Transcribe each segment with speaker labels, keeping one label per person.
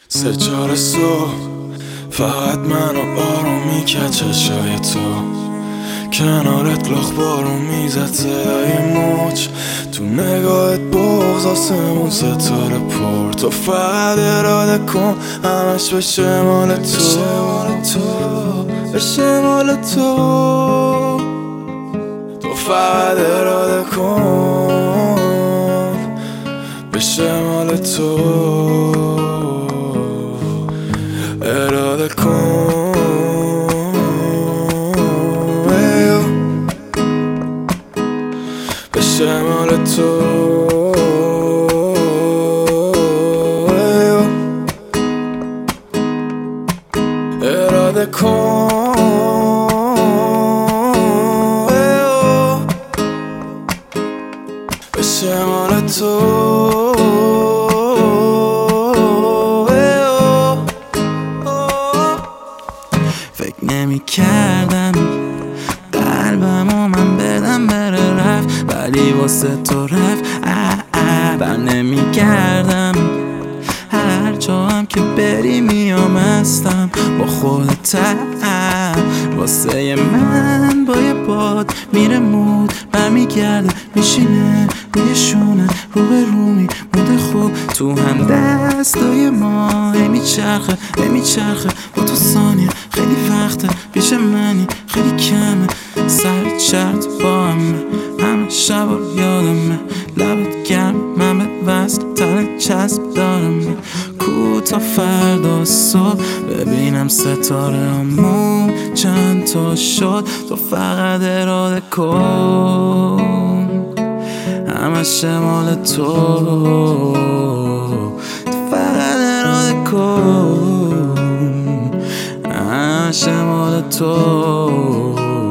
Speaker 1: سه صبح فقط منو آروم میکرد چشای تو کنارت لخ بارون میزد صدای موج تو نگاهت بغض آسمون ستاره پر تو فقط اراده کن همش بشه مال تو بشه مال تو تو فقط اراده کن بشه مال تو اراده کن بشه مال تو اراده کن بشه مال تو
Speaker 2: فکر نمی کردم قلبمو من بدم بره رفت ولی واسه تو رفت بر نمی کردم هر جا هم که بری میام هستم با خودتم واسه من با یه باد میره مود برمیگرده میشینه روی شونه رو به رومی مونده خوب تو هم دستای ما میچرخه با تو ثانیه خیلی وقته پیش منی خیلی کمه سر چرت با همه شب رو یادمه لبت گرم من به وصل تن چسب دارم کو تا فردا صبح ببینم ستاره همون چند تا شد تو فقط اراده کن همش مال تو فقط اراده کن همش مال تو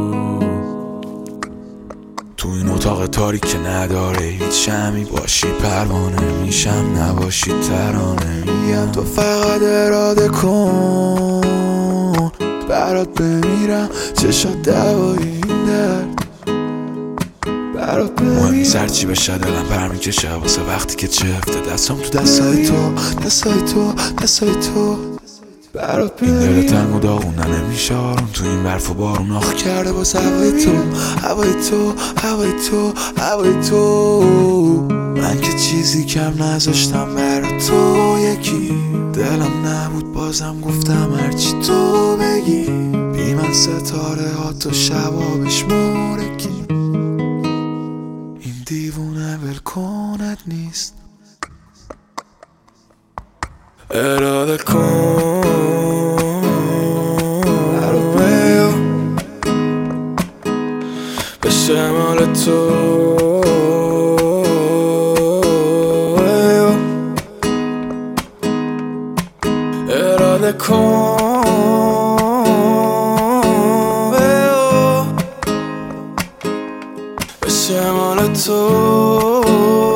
Speaker 1: تو این اتاق تاریک که نداره هیچ شمی باشی پروانه میشم نباشی ترانه میگم تو فقط اراده کن برات بمیرم چشات دوایی این درد برات مهمی سرچی بشه دلم برمیکشه واسه وقتی که چفته دستم تو دستای تو برات این دل تنگ و داغونه نمیشه آروم تو این برف و بارون آخ کرده باز هوای تو من که چیزی کم نذاشتم برا تو یکی دلم نبود بازم گفتم هرچی تو بگی بی من ستاره ها تو شبابش مورکی این دیوونه ولکنت نیست اراده کن بشه مال تو اراده کن بشه مال تو